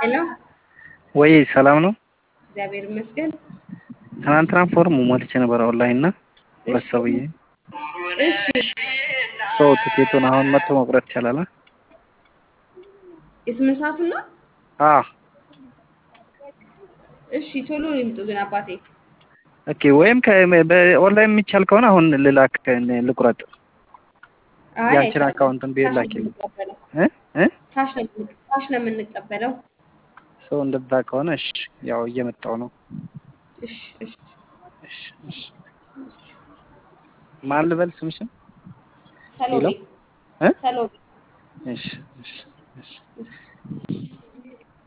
ሄሎ ወይ ሰላም ነው? እግዚአብሔር ይመስገን። ትናንትና ፎርም ሞልቼ ነበር ኦንላይን እና ሁለት እሺ ሰውዬ እሺ ሰው ትኬቱን አሁን መጥቶ መቁረጥ ይቻላል? የስምንት ሰዓቱን ነው? አዎ እሺ ቶሎ ይምጡ ግን አባቴ። ኦኬ። ወይም በኦንላይን የሚቻል ከሆነ አሁን ልላክ ልቁረጥ። አይ ያንቺን አይቻልም። አካውንትን ቤት ካሽ ነው ላኪልኝ። የምንቀበለው። እ እ ካሽ ነው የምንቀበለው። ሰው እንደዛ ከሆነ እሺ፣ ያው እየመጣው ነው። እሺ እሺ እሺ እሺ። ማን ልበል ስምሽን? ሄሎ ሰሎሜ እ ሰሎሜ እሺ እሺ እሺ። እሺ